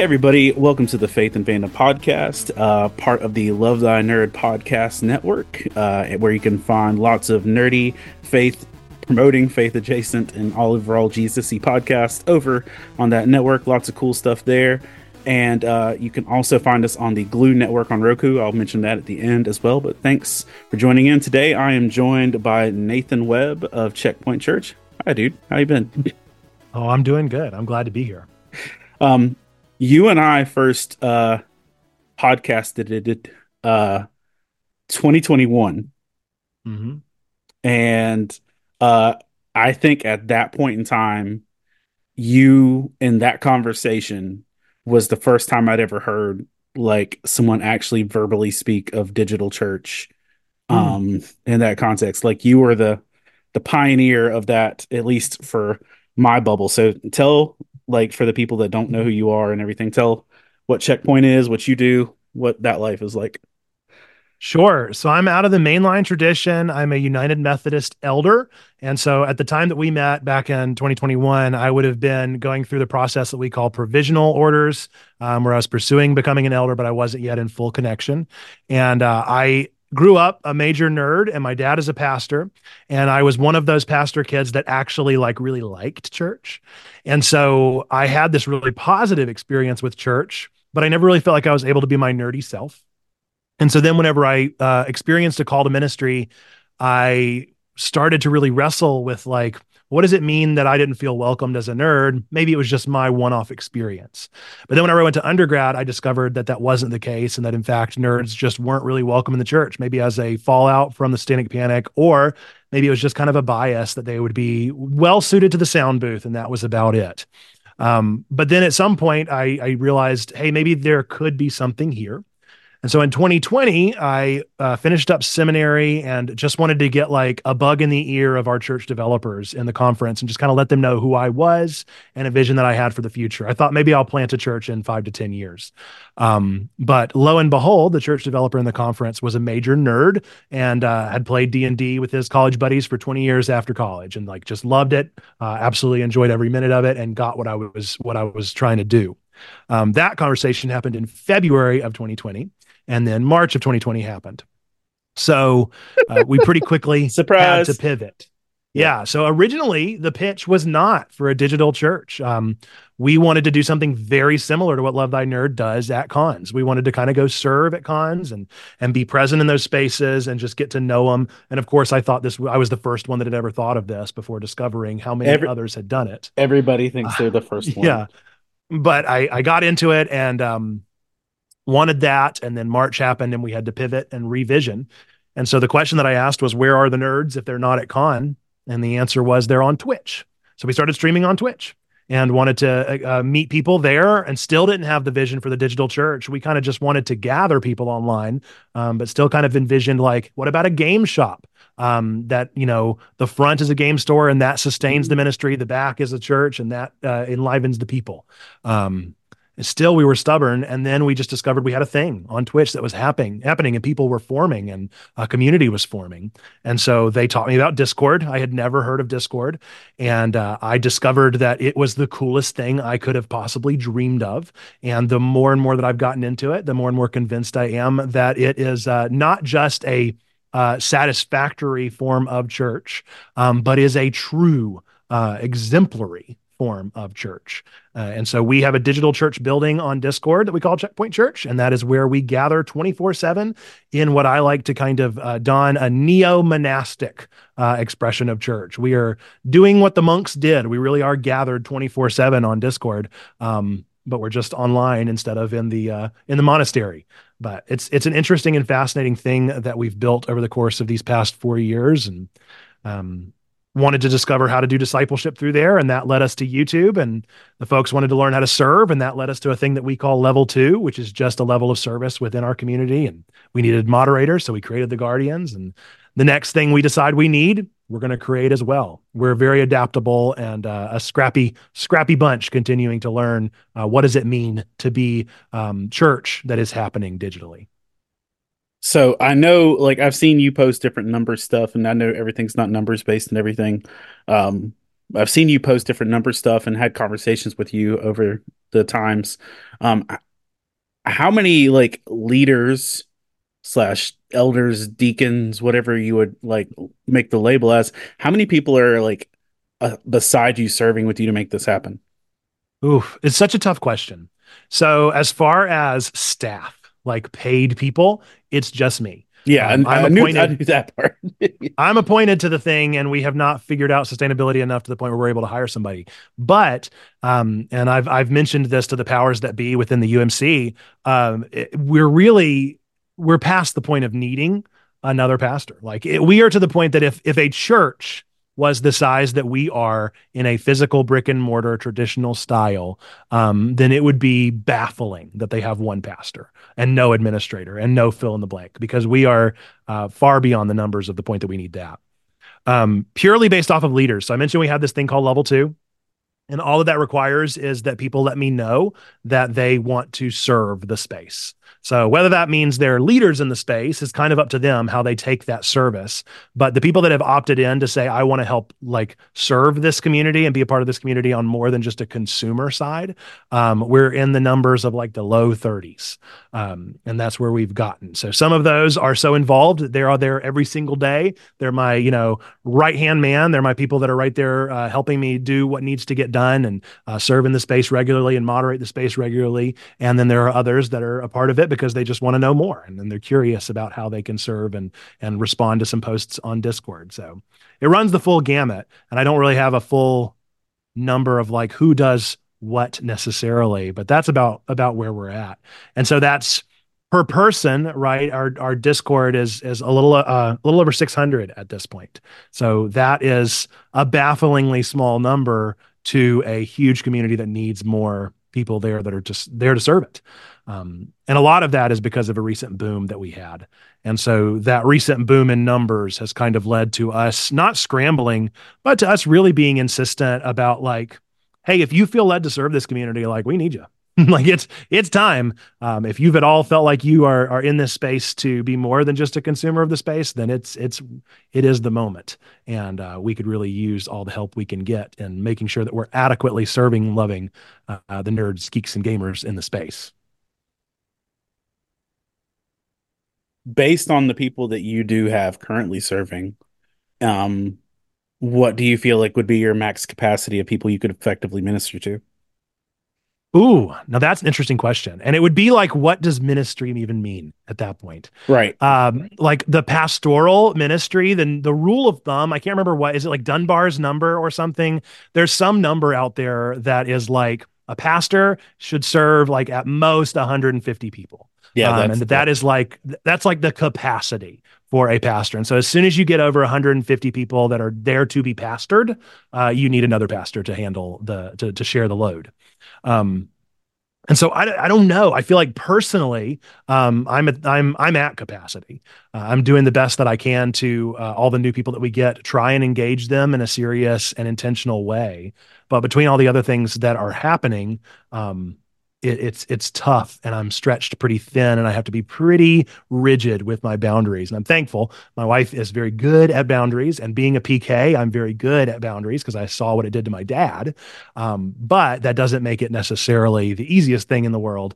everybody, welcome to the Faith and Fandom podcast, part of the Love Thy Nerd podcast network, where you can find lots of nerdy faith promoting faith adjacent and all overall Jesus-y podcast over on that network. Lots of cool stuff there. And you can also find us on the Glue network on Roku. I'll mention that at the end as well. But thanks for joining in today. I am joined by Nathan Webb of Checkpoint Church. Hi, dude. How you been? Oh, I'm doing good. I'm glad to be here. You and I first podcasted it 2021. Mm-hmm. And I think at that point in time, you in that conversation was the first time I'd ever heard like someone actually verbally speak of digital church in that context. Like you were the pioneer of that, at least for my bubble. So tell, like, for the people that don't know who you are and everything, tell what Checkpoint is, what you do, what that life is like. Sure. So I'm out of the mainline tradition. I'm a United Methodist elder. And so at the time that we met back in 2021, I would have been going through the process that we call provisional orders, where I was pursuing becoming an elder, but I wasn't yet in full connection. And I grew up a major nerd, and my dad is a pastor. And I was one of those pastor kids that actually really liked church. And so I had this really positive experience with church, but I never really felt like I was able to be my nerdy self. And so then whenever I experienced a call to ministry, I started to really wrestle with what does it mean that I didn't feel welcomed as a nerd? Maybe it was just my one-off experience. But then whenever I went to undergrad, I discovered that that wasn't the case, and that in fact, nerds just weren't really welcome in the church, maybe as a fallout from the Satanic Panic, or maybe it was just kind of a bias that they would be well suited to the sound booth, and that was about it. But then at some point, I realized, hey, maybe there could be something here. And so in 2020, I finished up seminary and just wanted to get a bug in the ear of our church developers in the conference and just kind of let them know who I was and a vision that I had for the future. I thought maybe I'll plant a church in 5 to 10 years. But lo and behold, the church developer in the conference was a major nerd and had played D&D with his college buddies for 20 years after college and just loved it, absolutely enjoyed every minute of it, and got what I was trying to do. That conversation happened in February of 2020. And then March of 2020 happened. So we pretty quickly had to pivot. Yeah. So originally the pitch was not for a digital church. We wanted to do something very similar to what Love Thy Nerd does at cons. We wanted to kind of go serve at cons and be present in those spaces and just get to know them. And of course, I was the first one that had ever thought of this before discovering how many others had done it. Everybody thinks they're the first one. Yeah. But I got into it and wanted that, and then March happened and we had to pivot and revision. And so the question that I asked was, where are the nerds if they're not at con? And the answer was, they're on Twitch. So we started streaming on Twitch and wanted to meet people there, and still didn't have the vision for the digital church. We kind of just wanted to gather people online, but still kind of envisioned what about a game shop? That, the front is a game store and that sustains the ministry. The back is a church and that enlivens the people. Still, we were stubborn, and then we just discovered we had a thing on Twitch that was happening, and people were forming, and a community was forming. And so they taught me about Discord. I had never heard of Discord, and I discovered that it was the coolest thing I could have possibly dreamed of. And the more and more that I've gotten into it, the more and more convinced I am that it is not just a satisfactory form of church, but is a true exemplary form of church. And so we have a digital church building on Discord that we call Checkpoint Church. And that is where we gather 24/7 in what I like to kind of don a neo-monastic expression of church. We are doing what the monks did. We really are gathered 24/7 on Discord. But we're just online instead of in the monastery. But it's an interesting and fascinating thing that we've built over the course of these past 4 years, and wanted to discover how to do discipleship through there. And that led us to YouTube, and the folks wanted to learn how to serve. And that led us to a thing that we call Level 2, which is just a level of service within our community. And we needed moderators, so we created the Guardians. And the next thing we decide we need, we're going to create as well. We're very adaptable and a scrappy bunch, continuing to learn what does it mean to be church that is happening digitally. So I know, I've seen you post different number stuff, and I know everything's not numbers based and everything. I've seen you post different number stuff and had conversations with you over the times. Um, how many like leaders slash elders, deacons, whatever you would like make the label as, how many people are like beside you serving with you to make this happen? Oof, it's such a tough question. So as far as staff, like paid people, it's just me. Yeah, and I'm I appointed. knew that part. I'm appointed to the thing, and we have not figured out sustainability enough to the point where we're able to hire somebody. But and I've mentioned this to the powers that be within the UMC. We're past the point of needing another pastor. We are to the point that if a church was the size that we are in a physical brick and mortar traditional style, then it would be baffling that they have one pastor and no administrator and no fill in the blank, because we are far beyond the numbers of the point that we need to have. Purely based off of leaders. So I mentioned we have this thing called level two. And all of that requires is that people let me know that they want to serve the space. So whether that means they're leaders in the space is kind of up to them how they take that service. But the people that have opted in to say, I want to help like serve this community and be a part of this community on more than just a consumer side, we're in the numbers of like the low 30s. And that's where we've gotten. So some of those are so involved. They are there every single day. They're my, right-hand man. They're my people that are right there helping me do what needs to get done and serve in the space regularly and moderate the space regularly. And then there are others that are a part of it because they just want to know more. And then they're curious about how they can serve and respond to some posts on Discord. So it runs the full gamut. And I don't really have a full number of like who does what necessarily, but that's about where we're at. And so that's per person, right? Our Discord is a little over 600 at this point. So that is a bafflingly small number to a huge community that needs more people there that are just there to serve it. And a lot of that is because of a recent boom that we had. And so that recent boom in numbers has kind of led to us not scrambling, but to us really being insistent about like, hey, if you feel led to serve this community, like we need you. Like it's time. If you've at all felt like you are in this space to be more than just a consumer of the space, then it is the moment, and we could really use all the help we can get in making sure that we're adequately serving and loving the nerds, geeks, and gamers in the space. Based on the people that you do have currently serving, um, what do you feel like would be your max capacity of people you could effectively minister to? Ooh, now that's an interesting question. And it would be like, what does ministry even mean at that point? Right. Like the pastoral ministry, then the rule of thumb, I can't remember what, is it like Dunbar's number or something? There's some number out there that is like a pastor should serve like at most 150 people. Yeah, And yeah. that is like, that's like the capacity for a pastor. And so as soon as you get over 150 people that are there to be pastored, you need another pastor to handle to share the load. Um, and so I don't know. I feel like personally, I'm at capacity. I'm doing the best that I can to all the new people that we get, try and engage them in a serious and intentional way. But between all the other things that are happening, it's tough, and I'm stretched pretty thin, and I have to be pretty rigid with my boundaries. And I'm thankful my wife is very good at boundaries, and being a PK, I'm very good at boundaries because I saw what it did to my dad. But that doesn't make it necessarily the easiest thing in the world.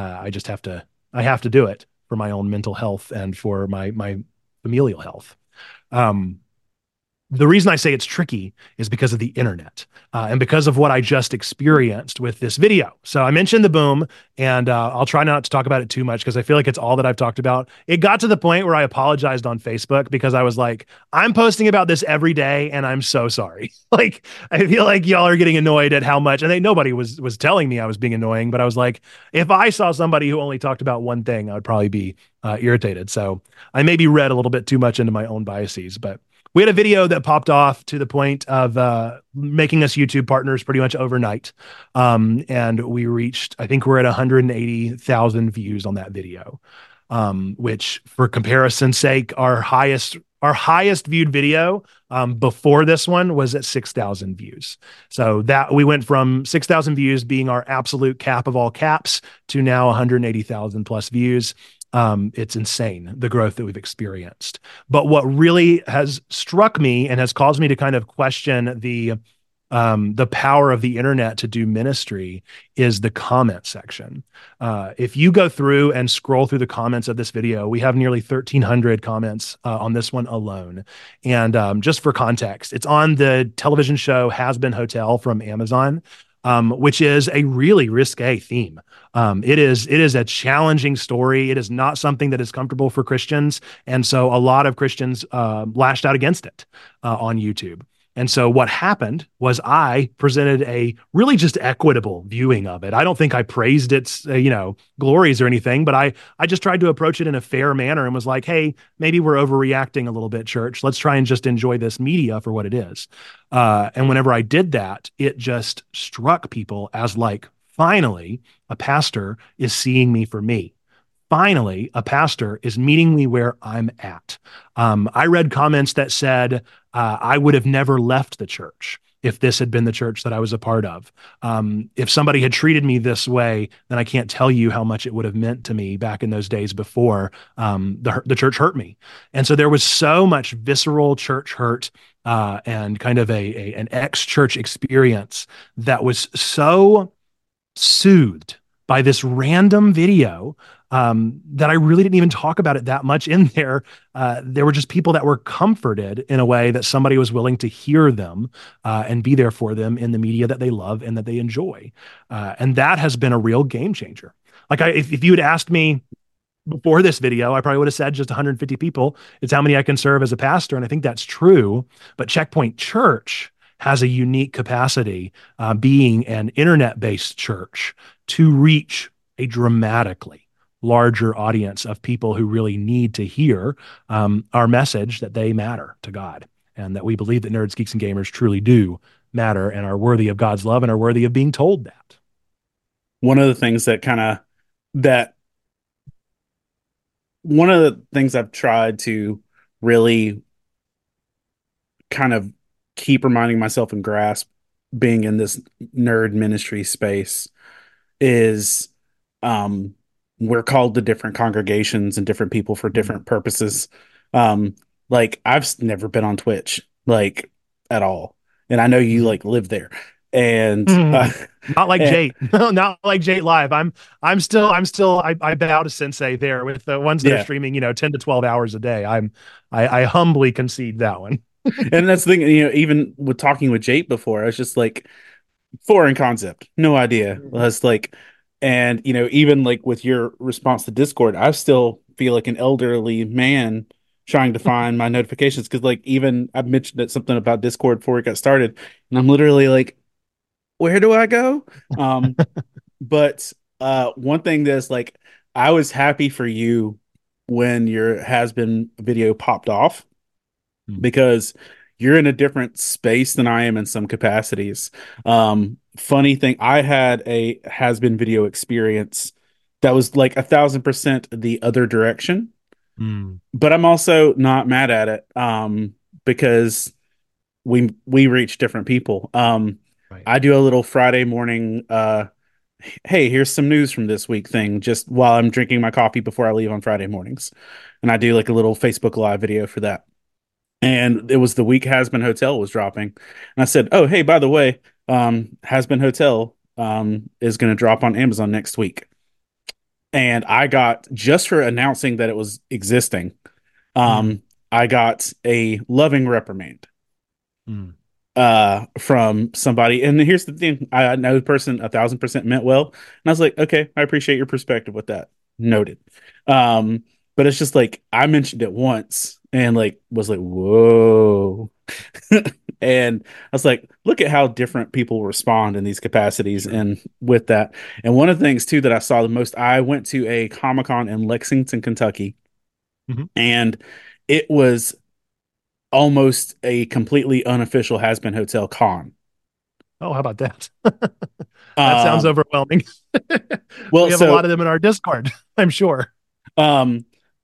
I have to do it for my own mental health and for my familial health. Um, the reason I say it's tricky is because of the internet and because of what I just experienced with this video. So I mentioned the boom, and I'll try not to talk about it too much because I feel like it's all that I've talked about. It got to the point where I apologized on Facebook because I was like, I'm posting about this every day, and I'm so sorry. Like, I feel like y'all are getting annoyed at how much, and nobody was telling me I was being annoying, but I was like, if I saw somebody who only talked about one thing, I would probably be irritated. So I maybe read a little bit too much into my own biases, but we had a video that popped off to the point of making us YouTube partners pretty much overnight. And we reached, I think we're at 180,000 views on that video, which for comparison's sake, our highest viewed video before this one was at 6,000 views. So that we went from 6,000 views being our absolute cap of all caps to now 180,000 plus views. It's insane, the growth that we've experienced. But what really has struck me and has caused me to kind of question the power of the internet to do ministry is the comment section. If you go through and scroll through the comments of this video, we have nearly 1,300 comments on this one alone. And just for context, it's on the television show Has Been Hotel from Amazon, which is a really risque theme. It is a challenging story. It is not something that is comfortable for Christians, and so a lot of Christians lashed out against it on YouTube. And so what happened was I presented a really just equitable viewing of it. I don't think I praised its glories or anything, but I just tried to approach it in a fair manner and was like, hey, maybe we're overreacting a little bit, church. Let's try and just enjoy this media for what it is. And whenever I did that, it just struck people as like, finally, a pastor is seeing me for me. Finally, a pastor is meeting me where I'm at. I read comments that said, I would have never left the church if this had been the church that I was a part of. If somebody had treated me this way, then I can't tell you how much it would have meant to me back in those days before the church hurt me. And so there was so much visceral church hurt and kind of an ex-church experience that was so soothed by this random video that I really didn't even talk about it that much in there. There were just people that were comforted in a way that somebody was willing to hear them and be there for them in the media that they love and that they enjoy. And that has been a real game changer. Like if you had asked me before this video, I probably would have said just 150 people. It's how many I can serve as a pastor. And I think that's true. But Checkpoint Church has a unique capacity, being an internet-based church, to reach a dramatically larger audience of people who really need to hear our message that they matter to God, and that we believe that nerds, geeks, and gamers truly do matter and are worthy of God's love and are worthy of being told that. One of the things that one of the things I've tried to really kind of keep reminding myself and grasp being in this nerd ministry space is um we're called to different congregations and different people for different purposes. Like never been on Twitch like at all. And I know you like live there. And Not like and, Jate. No, not like Jate Live. I bow to Sensei there with the ones that are yeah. streaming, 10 to 12 hours a day. I humbly concede that one. And that's the thing, even with talking with Jake before, I was just like, foreign concept, no idea. I was like, and even like with your response to Discord, I still feel like an elderly man trying to find my notifications, because like even I mentioned that something about Discord before it got started, and I'm literally like, where do I go? Um, but one thing that's like, I was happy for you when your has been video popped off, because you're in a different space than I am in some capacities. Funny thing, I had a has been video experience that was like 1,000% the other direction, Mm. but I'm also not mad at it, because we reach different people. Right. I do a little Friday morning, hey, here's some news from this week thing, just while I'm drinking my coffee before I leave on Friday mornings, and I do like a little Facebook Live video for that. And it was the week Has Been Hotel was dropping, and I said, "Oh, hey, by the way, Has Been Hotel is going to drop on Amazon next week." And I got, just for announcing that it was existing, Mm. I got a loving reprimand Mm. from somebody. And here's the thing: I know the person 1,000% meant well, and I was like, "Okay, I appreciate your perspective with that. Noted." Um, but it's just like I mentioned it once and like was like, "Whoa." And I was like, look at how different people respond in these capacities Sure. and with that. And one of the things too that I saw the most, I went to a Comic-Con in Lexington, Kentucky, Mhm. and it was almost a completely unofficial Has Been Hotel con. Oh, how about that? That sounds Um, overwhelming. well, We have a lot so of them in our Discord, I'm sure. um,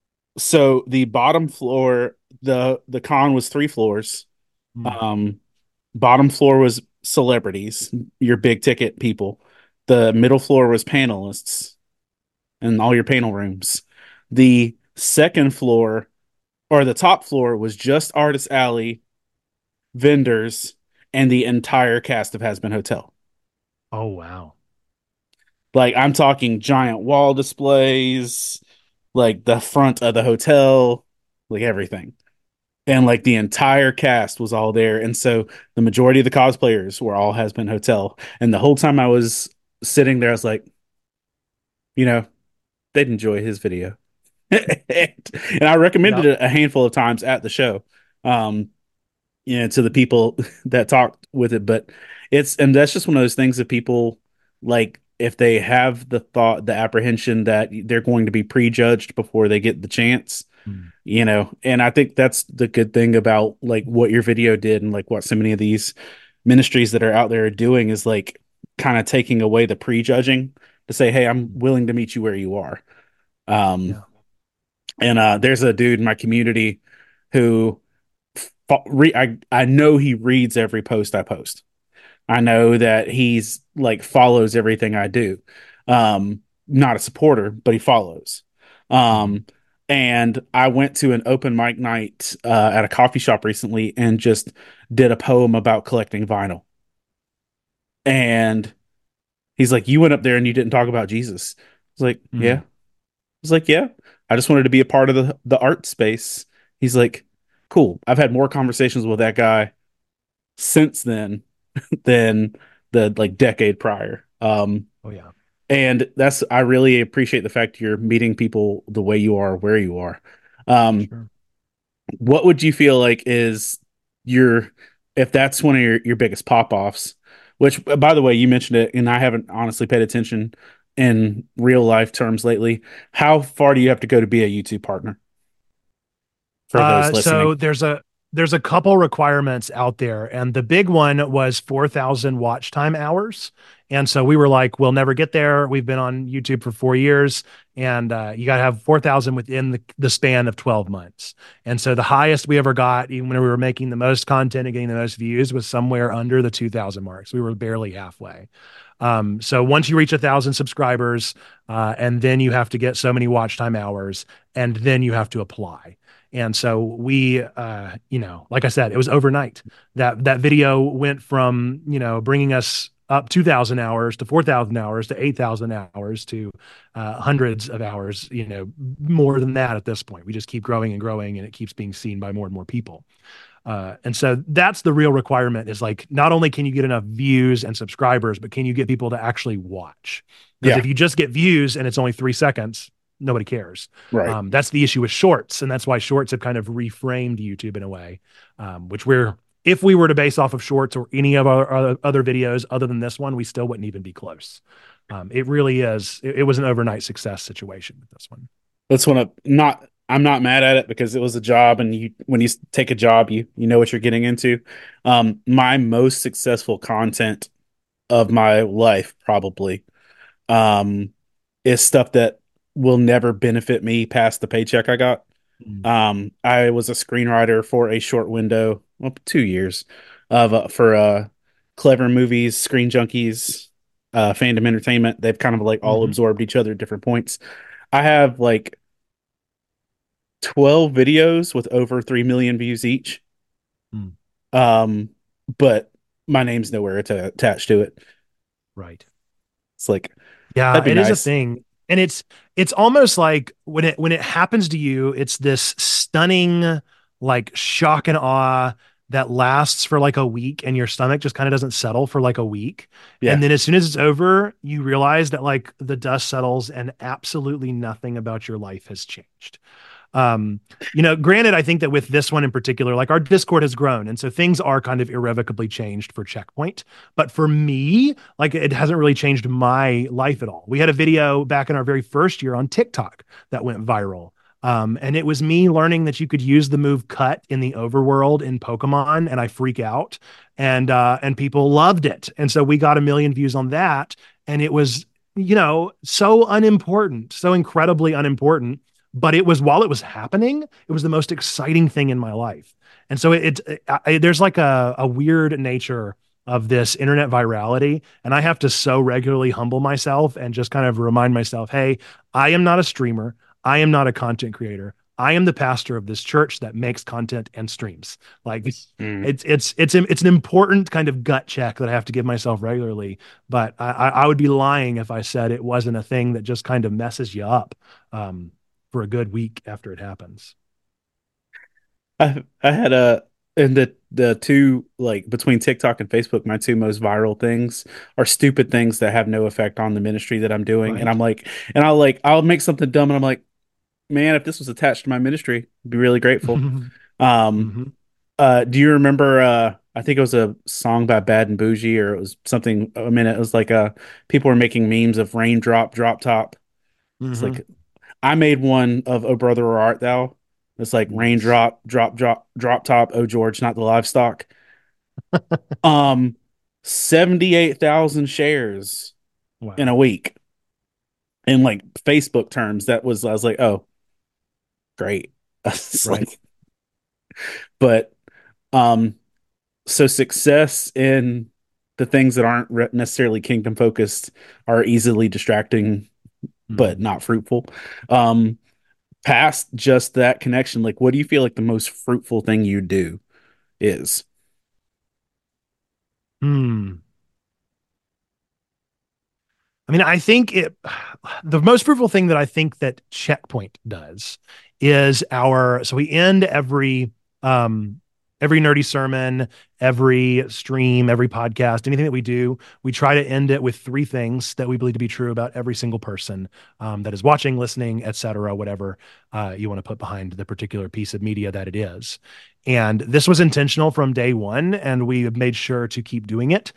so the bottom floor, the con was 3 floors. Mm. Um, Bottom floor was celebrities, your big ticket people. The middle floor was panelists and all your panel rooms. The second floor, or the top floor, was just artist alley, vendors, and the entire cast of Hazbin Hotel. Oh, wow. Like I'm talking giant wall displays, like the front of the hotel, like everything. And like the entire cast was all there. And so the majority of the cosplayers were all Hazbin Hotel. And the whole time I was sitting there, I was like, you know, they'd enjoy his video. And I recommended Yep. it a handful of times at the show. Um, to the people that talked with it. But and that's just one of those things that people like, if they have the thought, the apprehension that they're going to be prejudged before they get the chance, Mm. and I think that's the good thing about like what your video did and like what so many of these ministries that are out there are doing is like kind of taking away the prejudging to say, hey, I'm willing to meet you where you are. Um, Yeah. and there's a dude in my community who I know he reads every post I post. I know that he's like follows everything I do. Not a supporter, but he follows. Mhm. Um, and I went to an open mic night at a coffee shop recently and just did a poem about collecting vinyl. And he's like, "You went up there and you didn't talk about Jesus." I was like, "Yeah." Mm. I was like, "Yeah." I just wanted to be a part of the art space. He's like, "Cool." I've had more conversations with that guy since then than the like decade prior. Oh, yeah. And that's I really appreciate the fact you're meeting people the way you are, where you are. Um, Sure. what would you feel like is your if that's one of your biggest pop offs? Which, by the way, you mentioned it, and I haven't honestly paid attention in real life terms lately. How far do you have to go to be a YouTube partner for those listening? So there's a couple requirements out there, and the big one was 4,000 watch time hours. And so we were like, we'll never get there. We've been on YouTube for 4 years, and you got to have 4,000 within the span of 12 months. And so the highest we ever got, even when we were making the most content and getting the most views, was somewhere under the 2,000 marks. We were barely halfway. So once you reach 1,000 subscribers, and then you have to get so many watch time hours, and then you have to apply. And so we, like I said, it was overnight. That video went from, bringing us up 2,000 hours to 4,000 hours to 8,000 hours to hundreds of hours, more than that at this point. We just keep growing and growing, and it keeps being seen by more and more people. And so that's the real requirement, is like, not only can you get enough views and subscribers, but can you get people to actually watch? Because Yeah, if you just get views and it's only 3 seconds, nobody cares. right. That's the issue with shorts. And that's why shorts have kind of reframed YouTube in a way, which if we were to base off of shorts or any of our other videos other than this one, we still wouldn't even be close. It really is. It was an overnight success situation with this one. That's one of not. I'm not mad at it because it was a job, and you when you take a job, you know what you're getting into. My most successful content of my life probably um, is stuff that will never benefit me past the paycheck I got. Mm. I was a screenwriter for a short window, well, 2 years of for Clever Movies, Screen Junkies, Fandom Entertainment. They've kind of like all Mm-hmm. absorbed each other at different points. I have like 12 videos with over 3 million views each. Mm. Um, but my name's nowhere attached to it. Right. It's like Yeah, that'd be it is a nice. thing. And it's almost like when it happens to you, it's this stunning like shock and awe that lasts for like a week, and your stomach just kind of doesn't settle for like a week. And Yeah, then as soon as it's over, you realize that like the dust settles and absolutely nothing about your life has changed. Granted, I think that with this one in particular, like our Discord has grown. And so things are kind of irrevocably changed for Checkpoint. But for me, like it hasn't really changed my life at all. We had a video back in our very first year on TikTok that went viral. And it was me learning that you could use the move cut in the overworld in Pokemon, and I freak out. And people loved it. And so we got 1 million views on that. And it was, so unimportant, so incredibly unimportant, but it was, while it was happening, it was the most exciting thing in my life. And so there's like a weird nature of this internet virality. And I have to so regularly humble myself and just kind of remind myself, hey, I am not a streamer. I am not a content creator. I am the pastor of this church that makes content and streams. Like Mm. it's an important kind of gut check that I have to give myself regularly. But I would be lying if I said it wasn't a thing that just kind of messes you up for a good week after it happens. I had a and the two like between TikTok and Facebook, my two most viral things are stupid things that have no effect on the ministry that I'm doing. And Right. I'm like, I'll make something dumb and I'm like, man, if this was attached to my ministry, I'd be really grateful. Um, Hmm. do you remember I think it was a song by Bad and Bougie or it was something I mean it was like people were making memes of raindrop, drop top. It's Hmm. like I made one of "Oh Brother, Where Art Thou?" It's like Nice. raindrop, drop, drop, drop top. Oh George, not the livestock. Um, 78,000 shares in a Wow. week in like Facebook terms. That was I was like, oh, great. It's Right. like, but um, so success in the things that aren't necessarily kingdom focused are easily distracting, but Hmm. not fruitful. Um, Past just that connection, like, what do you feel like the most fruitful thing you do is? Hmm. I mean, I think the most fruitful thing that I think that Checkpoint does is so we end every nerdy sermon, every stream, every podcast, anything that we do, we try to end it with three things that we believe to be true about every single person that is watching, listening, etc., whatever you want to put behind the particular piece of media that it is. And this was intentional from day one, and we have made sure to keep doing it.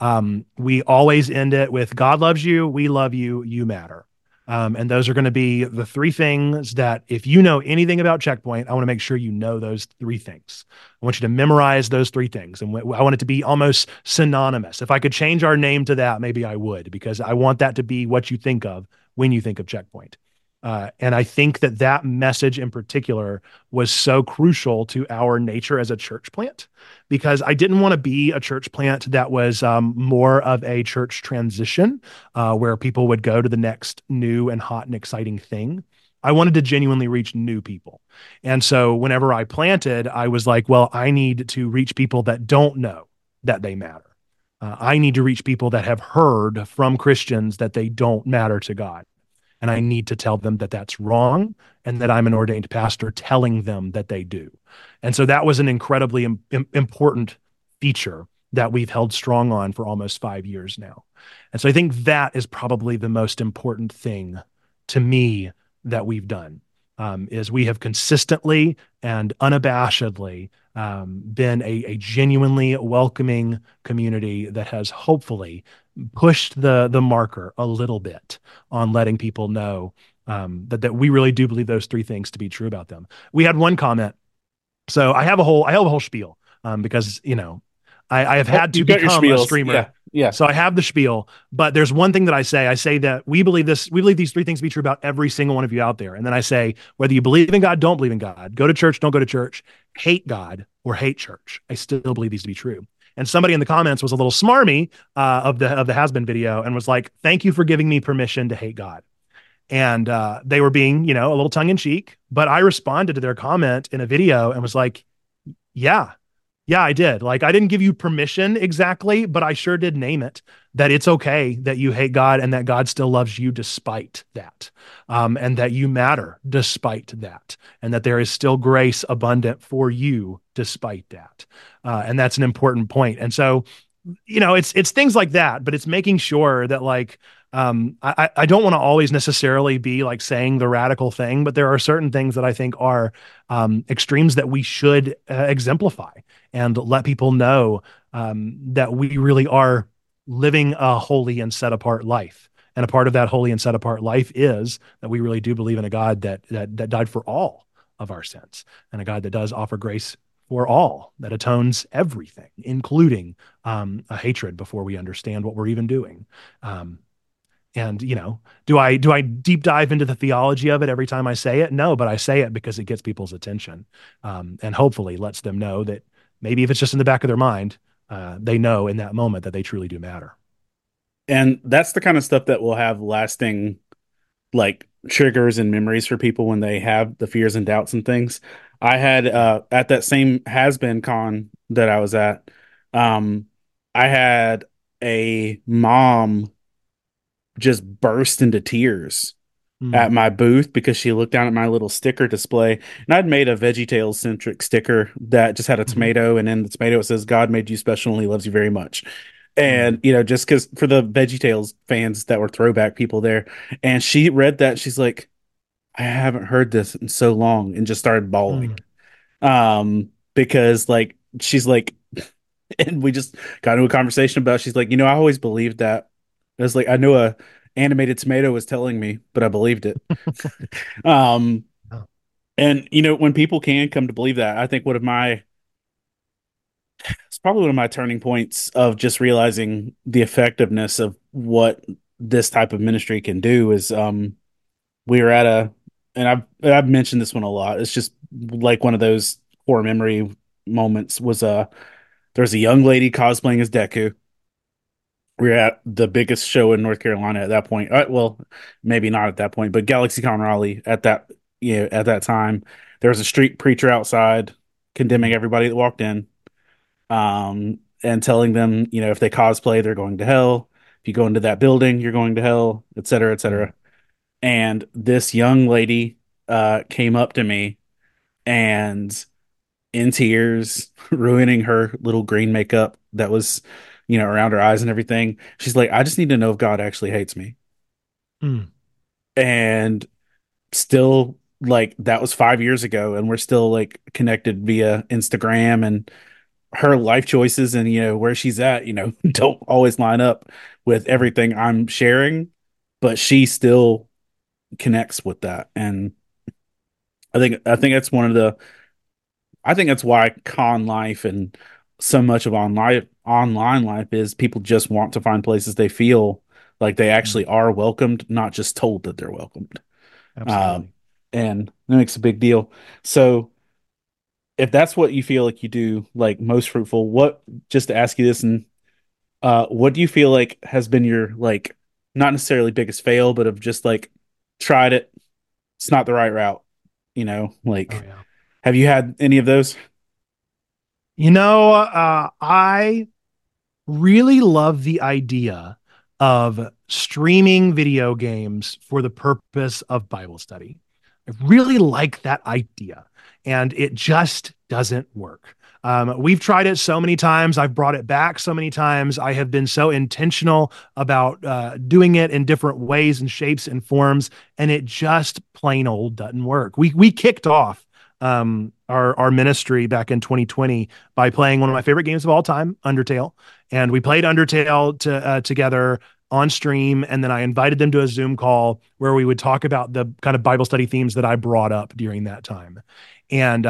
We always end it with God loves you, we love you, you matter. And those are going to be the three things that, if you know anything about Checkpoint, I want to make sure you know those three things. I want you to memorize those three things. And I want it to be almost synonymous. If I could change our name to that, maybe I would, because I want that to be what you think of when you think of Checkpoint. And I think that that message in particular was so crucial to our nature as a church plant, because I didn't want to be a church plant that was more of a church transition where people would go to the next new and hot and exciting thing. I wanted to genuinely reach new people. And so whenever I planted, I was like, well, I need to reach people that don't know that they matter. I need to reach people that have heard from Christians that they don't matter to God. And I need to tell them that that's wrong and that I'm an ordained pastor telling them that they do. And so that was an incredibly important feature that we've held strong on for almost 5 years now. And so I think that is probably the most important thing to me that we've done. Is we have consistently and unabashedly been a genuinely welcoming community that has hopefully pushed the marker a little bit on letting people know that we really do believe those three things to be true about them. We had one comment. So I have a whole spiel because I have Oh, had to you've got your become a spiels. streamer. Yeah. Yeah. So I have the spiel, but there's one thing that I say. I say that we believe these three things to be true about every single one of you out there. And then I say, whether you believe in God, don't believe in God, go to church, don't go to church, hate God or hate church. I still believe these to be true. And somebody in the comments was a little smarmy of the has been video and was like, "Thank you for giving me permission to hate God." And they were being, a little tongue in cheek. But I responded to their comment in a video and was like, yeah, yeah, I did. Like, I didn't give you permission exactly, but I sure did name it, that it's okay that you hate God and that God still loves you despite that, and that you matter despite that, and that there is still grace abundant for you despite that. And that's an important point. And so, it's things like that, but it's making sure that like I don't want to always necessarily be like saying the radical thing, but there are certain things that I think are extremes that we should exemplify and let people know that we really are living a holy and set apart life. And a part of that holy and set apart life is that we really do believe in a God that died for all of our sins, and a God that does offer grace for all, that atones everything, including a hatred before we understand what we're even doing. Um, and do I deep dive into the theology of it every time I say it? No, but I say it because it gets people's attention, and hopefully lets them know that maybe if it's just in the back of their mind, they know in that moment that they truly do matter. And that's the kind of stuff that will have lasting like triggers and memories for people when they have the fears and doubts and things. I had Yeah. at that same has been con that I was at, um, I had a mom just burst into tears Mm, at my booth because she looked down at my little sticker display, and I'd made a VeggieTales centric sticker that just had a mhm, tomato, and in the tomato it says God made you special and he loves you very much. And mm, just because for the VeggieTales fans that were throwback people there, and she read that, she's like, I haven't heard this in so long, and just started bawling. mm, Because like she's like, and we just got into a conversation about, she's like, I always believed that. I was like, I knew a animated tomato was telling me, but I believed it. Um, oh, and when people can come to believe that, I think it's probably one of my turning points of just realizing the effectiveness of what this type of ministry can do is we were at a, and I've mentioned this one a lot. It's just like one of those core memory moments was there's a young lady cosplaying as Deku. We were at the biggest show in North Carolina at that point. Well, maybe not at that point, but GalaxyCon Raleigh at that at that time. There was a street preacher outside condemning mm, everybody that walked in, and telling them, if they cosplay, they're going to hell. If you go into that building, you're going to hell, et cetera, et mm, cetera. And this young lady came up to me and in tears, ruining her little green makeup that was, around her eyes and everything. She's like, I just need to know if God actually hates me. mm, And still, like, that was 5 years ago, and we're still like connected via Instagram, and her life choices and, where she's at, don't always line up with mm, everything I'm sharing, but she still connects with that. And I think that's one of the I think that's why con life and so much of online life is people just want to find places they feel like they mm. actually are welcomed, not just told that they're welcomed. Um, Absolutely. and that makes a big deal. So if that's what you feel like you do, like most fruitful, what just to ask you this, and what do you feel like has been your, like, not necessarily biggest fail, but of just like tried it, it's not the right route, Oh, like, yeah. have you had any of those? I really love the idea of streaming video games for the purpose of Bible study. I really like that idea, and it just doesn't work. We've tried it so many times. I've brought it back so many times. I have been so intentional about doing it in different ways and shapes and forms, and it just plain old doesn't work. We kicked off our ministry back in 2020 by playing one of my favorite games of all time, Undertale, and we played Undertale together on stream, and then I invited them to a Zoom call where we would talk about the kind of Bible study themes that I brought up during that time. And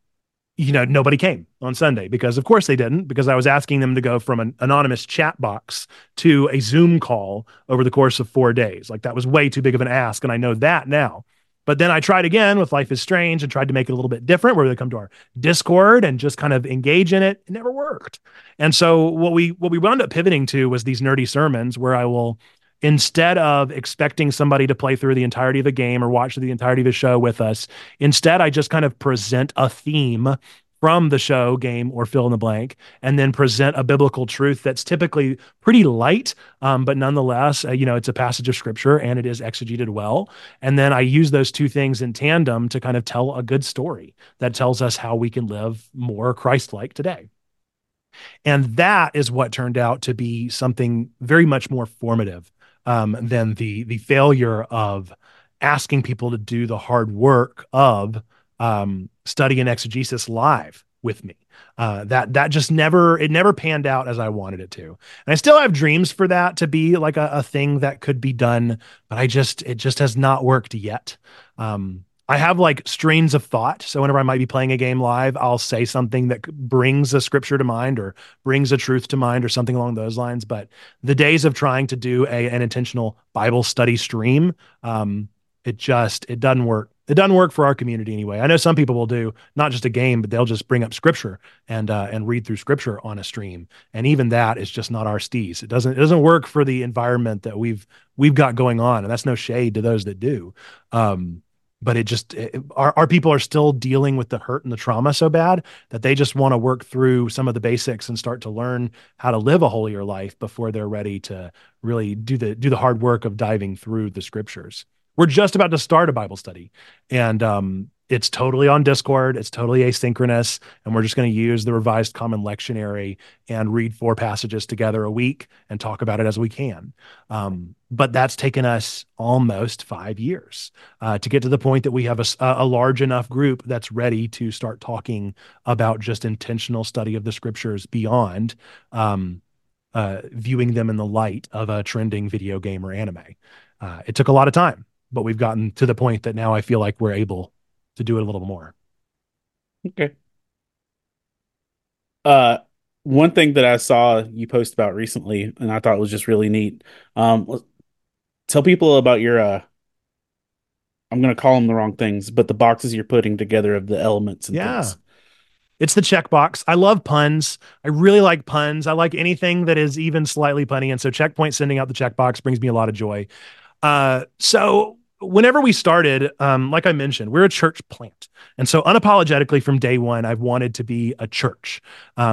nobody came on Sunday because, of course, they didn't, because I was asking them to go from an anonymous chat box to a Zoom call over the course of 4 days. Like, that was way too big of an ask, and I know that now. But then I tried again with Life is Strange and tried to make it a little bit different, where they come to our Discord and just kind of engage in it. It never worked. And so what we wound up pivoting to was these nerdy sermons, where I will, instead of expecting somebody to play through the entirety of a game or watch the entirety of a show with us, instead I just kind of present a theme from the show, game, or fill in the blank, and then present a biblical truth that's typically pretty light, but nonetheless, it's a passage of scripture and it is exegeted well. And then I use those two things in tandem to kind of tell a good story that tells us how we can live more Christ-like today. And that is what turned out to be something very much more formative than the failure of asking people to do the hard work of study and exegesis live with me. That just never panned out as I wanted it to, and I still have dreams for that to be like a thing that could be done, but it just has not worked yet. I have like strains of thought. So whenever I might be playing a game live, I'll say something that brings a scripture to mind or brings a truth to mind or something along those lines. But the days of trying to do an intentional Bible study stream, it doesn't work It doesn't work for our community anyway. I know some people will do not just a game, but they'll just bring up scripture and read through scripture on a stream. And even that is just not our steez. It doesn't work for the environment that we've got going on. And that's no shade to those that do. But our people are still dealing with the hurt and the trauma so bad that they just want to work through some of the basics and start to learn how to live a holier life before they're ready to really do the hard work of diving through the scriptures. We're just about to start a Bible study, and it's totally on Discord. It's totally asynchronous, and we're just going to use the Revised Common Lectionary and read 4 passages together a week and talk about it as we can. But that's taken us almost 5 years to get to the point that we have a large enough group that's ready to start talking about just intentional study of the scriptures beyond viewing them in the light of a trending video game or anime. It took a lot of time, but we've gotten to the point that now I feel like we're able to do it a little more. Okay. Uh, One thing that I saw you post about recently, and I thought was just really neat. Tell people about your I'm gonna call them the wrong things, but the boxes you're putting together of the elements and Yeah. things. It's the checkbox. I love puns. I really like puns. I like anything that is even slightly punny. And so Checkpoint sending out the checkbox brings me a lot of joy. So whenever we started, like I mentioned, we're a church plant. And so unapologetically from day one, I've wanted to be a church.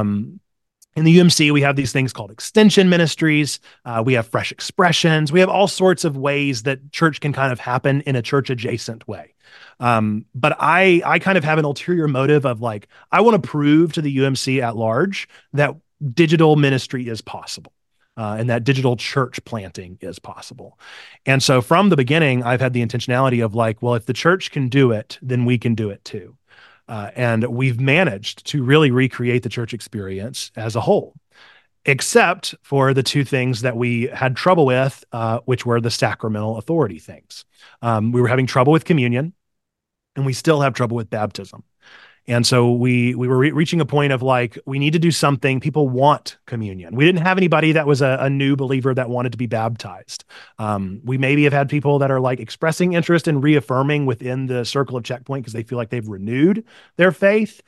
In the UMC, we have these things called extension ministries. We have fresh expressions. We have all sorts of ways that church can kind of happen in a church adjacent way. But I kind of have an ulterior motive of like, I want to prove to the UMC at large that digital ministry is possible. And that digital church planting is possible. And so from the beginning, I've had the intentionality of like, well, if the church can do it, then we can do it too. And we've managed to really recreate the church experience as a whole, except for the 2 things that we had trouble with, which were the sacramental authority things. We were having trouble with communion, and we still have trouble with baptism. And so we were reaching a point of like, we need to do something. People want communion. We didn't have anybody that was a new believer that wanted to be baptized. We maybe have had people that are like expressing interest in reaffirming within the circle of Checkpoint because they feel like they've renewed their faith.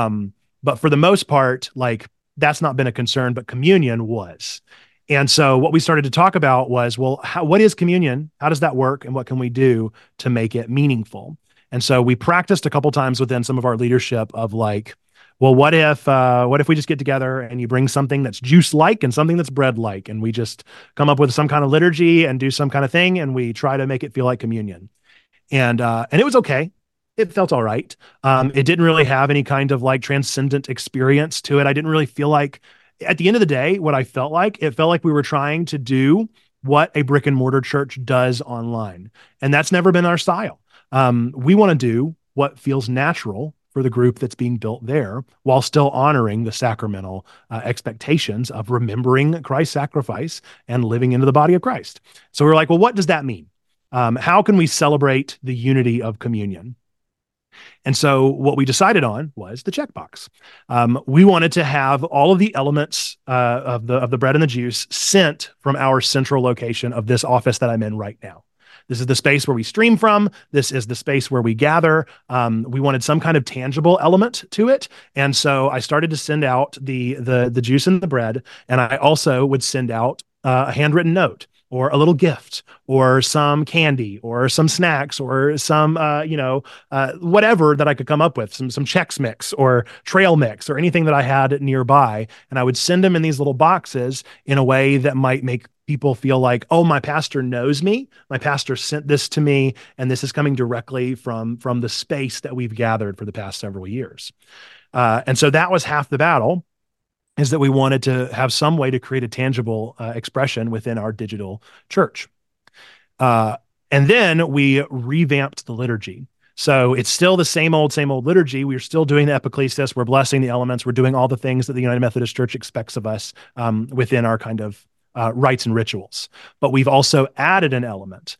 But for the most part, like that's not been a concern, but communion was. And so what we started to talk about was, well, what is communion? How does that work? And what can we do to make it meaningful? And so we practiced a couple times within some of our leadership of like, well, what if we just get together and you bring something that's juice like and something that's bread like, and we just come up with some kind of liturgy and do some kind of thing, and we try to make it feel like communion. And it was okay. It felt all right. It didn't really have any kind of like transcendent experience to it. I didn't really feel like, at the end of the day, what I felt like, it felt like we were trying to do what a brick and mortar church does online, and that's never been our style. We want to do what feels natural for the group that's being built there while still honoring the sacramental expectations of remembering Christ's sacrifice and living into the body of Christ. So we're like, well, what does that mean? How can we celebrate the unity of communion? And so what we decided on was the checkbox. We wanted to have all of the elements of the bread and the juice sent from our central location of this office that I'm in right now. This is the space where we stream from. This is the space where we gather. We wanted some kind of tangible element to it. And so I started to send out the juice and the bread. And I also would send out a handwritten note or a little gift or some candy or some snacks or some, whatever that I could come up with, some Chex Mix or trail mix or anything that I had nearby. And I would send them in these little boxes in a way that might make people feel like, oh, my pastor knows me. My pastor sent this to me, and this is coming directly from the space that we've gathered for the past several years. And so that was half the battle, is that we wanted to have some way to create a tangible expression within our digital church. And then we revamped the liturgy. So it's still the same old liturgy. We're still doing the epiclesis. We're blessing the elements. We're doing all the things that the United Methodist Church expects of us within our kind of rites and rituals. But we've also added an element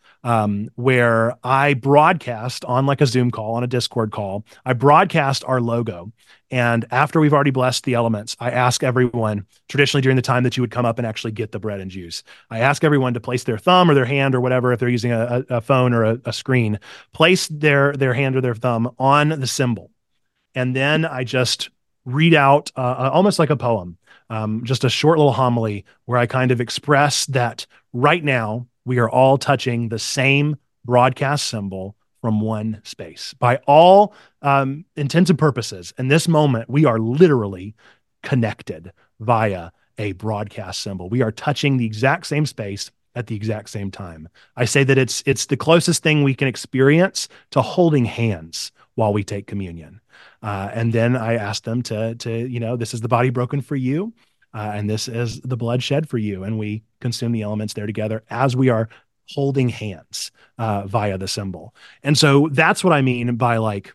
where I broadcast on like a Zoom call, on a Discord call, I broadcast our logo. And after we've already blessed the elements, I ask everyone, traditionally during the time that you would come up and actually get the bread and juice, I ask everyone to place their thumb or their hand or whatever, if they're using a phone or a screen, place their hand or their thumb on the symbol. And then I just read out almost like a poem, just a short little homily where I kind of express that right now we are all touching the same broadcast symbol from one space. By all intents and purposes, in this moment, we are literally connected via a broadcast symbol. We are touching the exact same space at the exact same time. I say that it's the closest thing we can experience to holding hands while we take communion. And then I ask them to this is the body broken for you, and this is the blood shed for you. And we consume the elements there together as we are holding hands via the symbol. And so that's what I mean by like,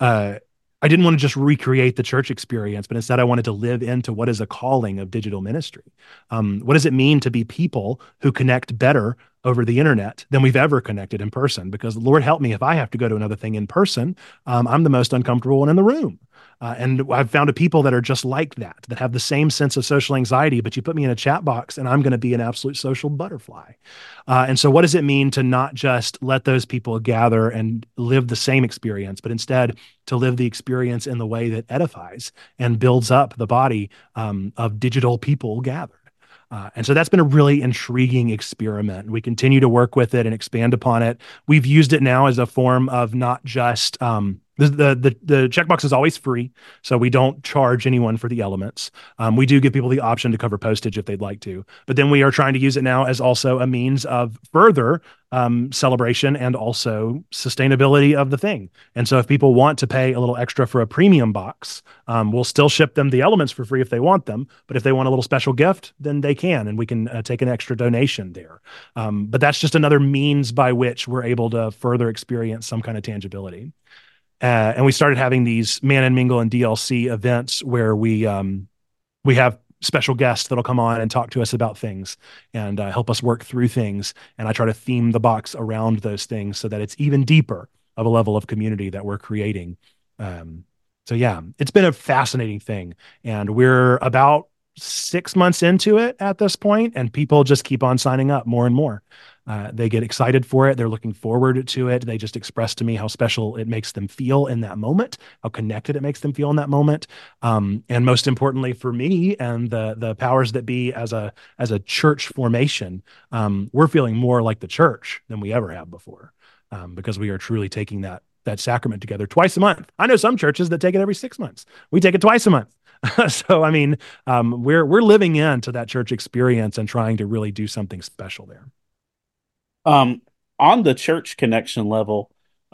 I didn't want to just recreate the church experience, but instead I wanted to live into what is a calling of digital ministry. What does it mean to be people who connect better over the internet than we've ever connected in person? Because Lord help me, if I have to go to another thing in person, I'm the most uncomfortable one in the room. And I've found a people that are just like that have the same sense of social anxiety, but you put me in a chat box and I'm going to be an absolute social butterfly. And so what does it mean to not just let those people gather and live the same experience, but instead to live the experience in the way that edifies and builds up the body of digital people gathered? And so that's been a really intriguing experiment. We continue to work with it and expand upon it. We've used it now as a form of not just the checkbox is always free, so we don't charge anyone for the elements. We do give people the option to cover postage if they'd like to, but then we are trying to use it now as also a means of further celebration and also sustainability of the thing. And so if people want to pay a little extra for a premium box, we'll still ship them the elements for free if they want them. But if they want a little special gift, then they can, and we can take an extra donation there. But that's just another means by which we're able to further experience some kind of tangibility. And we started having these Man and Mingle and DLC events where we have special guests that'll come on and talk to us about things and help us work through things. And I try to theme the box around those things so that it's even deeper of a level of community that we're creating. So yeah, it's been a fascinating thing. And we're about 6 months into it at this point, and people just keep on signing up more and more. They get excited for it. They're looking forward to it. They just express to me how special it makes them feel in that moment, how connected it makes them feel in that moment. And most importantly for me and the powers that be as a church formation, we're feeling more like the church than we ever have before, because we are truly taking that sacrament together twice a month. I know some churches that take it every 6 months. We take it twice a month. So, I mean, we're living into that church experience and trying to really do something special there. On the church connection level,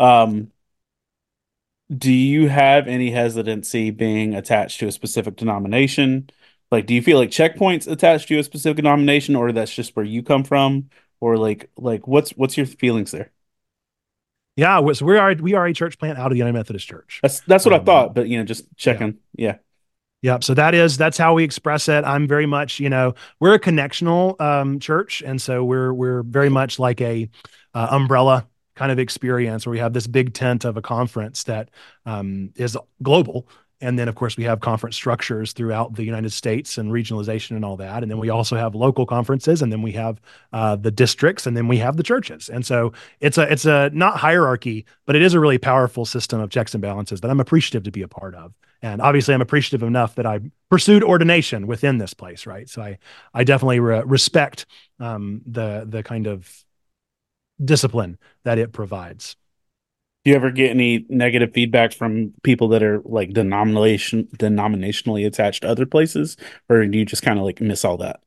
do you have any hesitancy being attached to a specific denomination? Like, do you feel like Checkpoint's attached to a specific denomination, or that's just where you come from? Or like what's your feelings there? Yeah, so we are a church plant out of the United Methodist Church. That's what I thought, but just Yeah. checking. Yeah. Yeah, so that's how we express it. I'm very much, we're a connectional church, and so we're very much like a umbrella kind of experience where we have this big tent of a conference that is global. And then, of course, we have conference structures throughout the United States and regionalization and all that. And then we also have local conferences, and then we have the districts, and then we have the churches. And so it's a not hierarchy, but it is a really powerful system of checks and balances that I'm appreciative to be a part of. And obviously, I'm appreciative enough that I pursued ordination within this place, right? So I definitely respect the kind of discipline that it provides. Do you ever get any negative feedback from people that are like denominationally attached to other places, or do you just kind of like miss all that?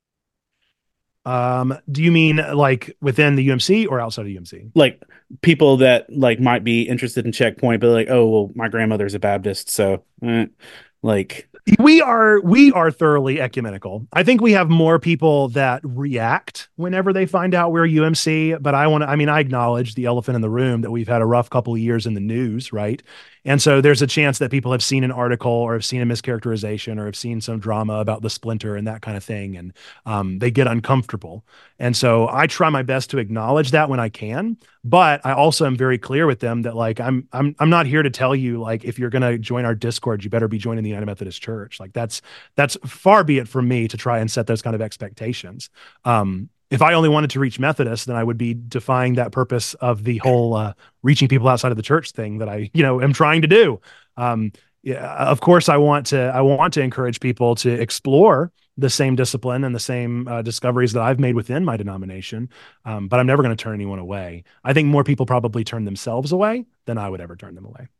Do you mean like within the UMC or outside of UMC? Like people that like might be interested in Checkpoint, but like, oh well, my grandmother's a Baptist, so Like, We are thoroughly ecumenical. I think we have more people that react whenever they find out we're UMC, but I mean, I acknowledge the elephant in the room that we've had a rough couple of years in the news, right? And so there's a chance that people have seen an article or have seen a mischaracterization or have seen some drama about the splinter and that kind of thing, and they get uncomfortable. And so I try my best to acknowledge that when I can, but I also am very clear with them that like I'm not here to tell you like if you're going to join our Discord, you better be joining the United Methodist Church. Like that's far be it from me to try and set those kind of expectations. If I only wanted to reach Methodists, then I would be defying that purpose of the whole reaching people outside of the church thing that I am trying to do. Yeah, of course, I want to encourage people to explore the same discipline and the same discoveries that I've made within my denomination. But I'm never going to turn anyone away. I think more people probably turn themselves away than I would ever turn them away.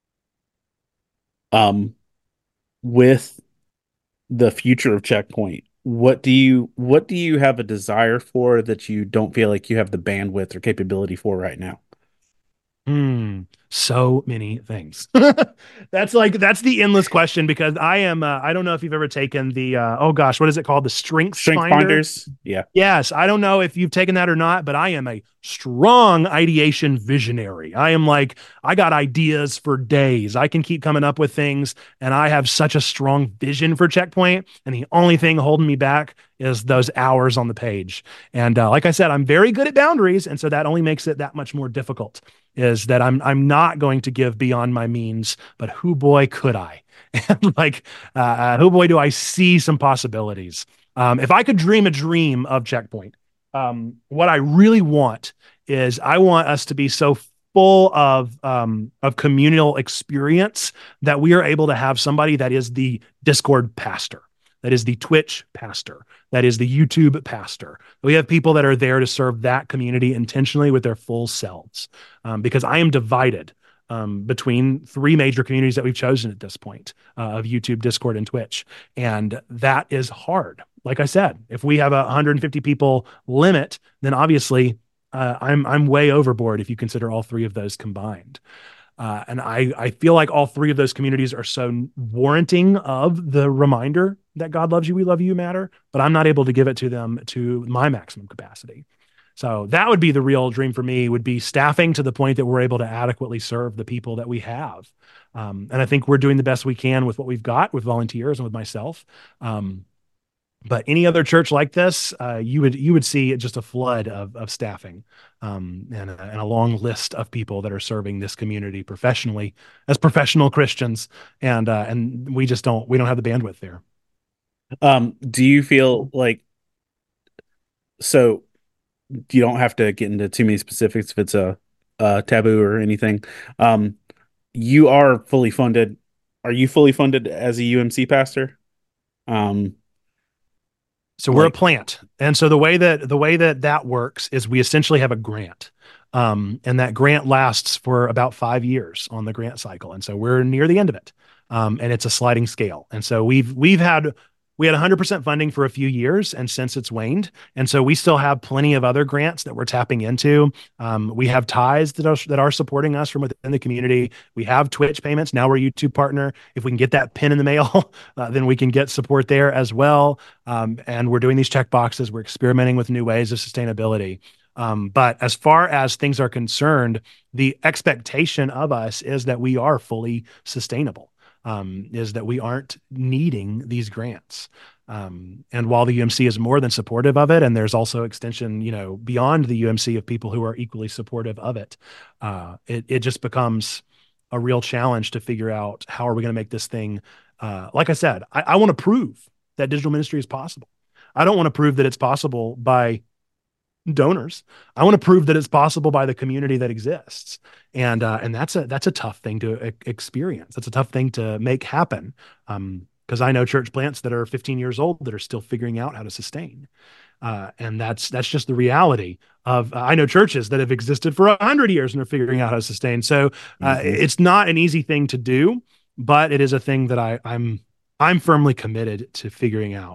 um, with the future of Checkpoint, what do you have a desire for that you don't feel like you have the bandwidth or capability for right now? So many things. That's the endless question because I don't know if you've ever taken the oh gosh, what is it called? The Strengths Strength Finder. finders? Yeah. Yes, I don't know if you've taken that or not, but I am a strong ideation visionary. I am like, I got ideas for days. I can keep coming up with things, and I have such a strong vision for Checkpoint. And the only thing holding me back is those hours on the page. And like I said, I'm very good at boundaries, and so that only makes it that much more difficult. Is that I'm not going to give beyond my means, but who boy could I? And like, who boy do I see some possibilities? If I could dream a dream of Checkpoint, what I really want is I want us to be so full of communal experience that we are able to have somebody that is the Discord pastor, that is the Twitch pastor, that is the YouTube pastor. We have people that are there to serve that community intentionally with their full selves, because I am divided between three major communities that we've chosen at this point of YouTube, Discord, and Twitch. And that is hard. Like I said, if we have a 150 people limit, then obviously I'm way overboard if you consider all three of those combined. And I feel like all three of those communities are so warranting of the reminder that God loves you, we love you, matter, but I'm not able to give it to them to my maximum capacity. So that would be the real dream for me, would be staffing to the point that we're able to adequately serve the people that we have. And I think we're doing the best we can with what we've got with volunteers and with myself. But any other church like this, you would see just a flood of staffing, and a long list of people that are serving this community professionally as professional Christians, and we don't have the bandwidth there. Do you feel like, so you don't have to get into too many specifics if it's a taboo or anything. Um, you are fully funded. Are you fully funded as a UMC pastor? Um, So we're a like, plant, and so the way that works is we essentially have a grant, and that grant lasts for about 5 years on the grant cycle, and so we're near the end of it, and it's a sliding scale, and so we had 100% funding for a few years, and since it's waned, and so we still have plenty of other grants that we're tapping into. We have ties that are supporting us from within the community. We have Twitch payments. Now we're a YouTube partner. If we can get that pin in the mail, then we can get support there as well. And we're doing these check boxes. We're experimenting with new ways of sustainability. But as far as things are concerned, the expectation of us is that we are fully sustainable, is that we aren't needing these grants. And while the UMC is more than supportive of it, and there's also extension, beyond the UMC of people who are equally supportive of it, it just becomes a real challenge to figure out how are we going to make this thing. Like I said, I want to prove that digital ministry is possible. I don't want to prove that it's possible by donors. I want to prove that it's possible by the community that exists. And that's a tough thing to experience. That's a tough thing to make happen. Because I know church plants that are 15 years old that are still figuring out how to sustain. And that's just the reality of, I know churches that have existed for 100 years and are figuring out how to sustain. So mhm. it's not an easy thing to do, but it is a thing that I'm firmly committed to figuring out.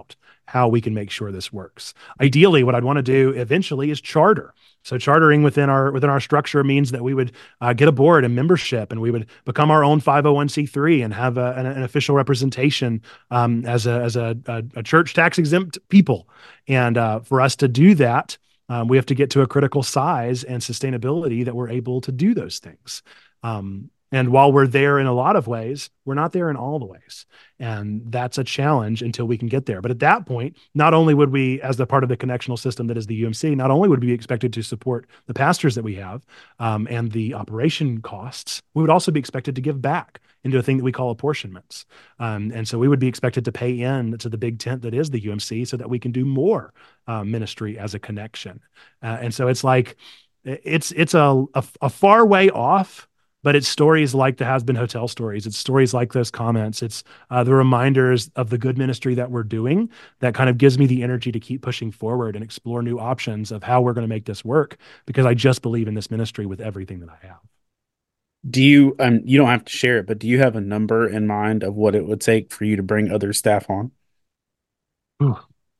how we can make sure this works. Ideally, what I'd want to do eventually is charter. So chartering within our structure means that we would get a board and membership, and we would become our own 501c3 and have an official representation as a church tax exempt people. And for us to do that, we have to get to a critical size and sustainability that we're able to do those things. And while we're there in a lot of ways, we're not there in all the ways. And that's a challenge until we can get there. But at that point, not only would we, as the part of the connectional system that is the UMC, not only would we be expected to support the pastors that we have and the operation costs, we would also be expected to give back into a thing that we call apportionments. And so we would be expected to pay in to the big tent that is the UMC so that we can do more ministry as a connection. And so it's like, it's a far way off, but it's stories like the Has Been Hotel stories. It's stories like those comments. It's the reminders of the good ministry that we're doing that kind of gives me the energy to keep pushing forward and explore new options of how we're going to make this work, because I just believe in this ministry with everything that I have. Do you you don't have to share it, but do you have a number in mind of what it would take for you to bring other staff on? Ooh.